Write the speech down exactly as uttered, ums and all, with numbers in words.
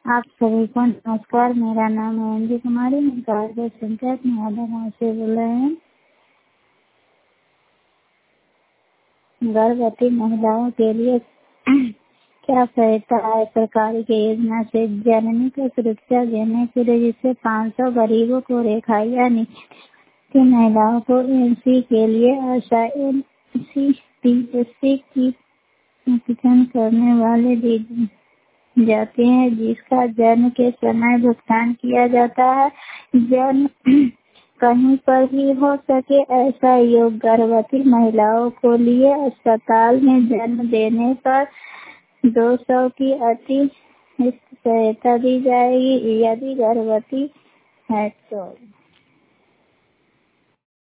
आप सभी को नमस्कार। मेरा नाम है अंजू कुमारी। मैं कारगर पंचायत महादा गाँव से बोल रहे हैं। गर्भवती महिलाओं के लिए क्या सहायता है सरकारी की योजना से जननी को सुरक्षा देने के लिए, जिससे पाँच सौ गरीबों को रेखाएं या नीचे महिलाओं को एनसी के लिए आशा एनसी पीएससी की आवेदन करने वाले दी जाते हैं, जिसका जन्म के समय भुगतान किया जाता है। जन्म कहीं पर भी हो सके ऐसा योग गर्भवती महिलाओं को लिए अस्पताल में जन्म देने पर दो सौ की अति सहायता दी जाएगी यदि गर्भवती है तो।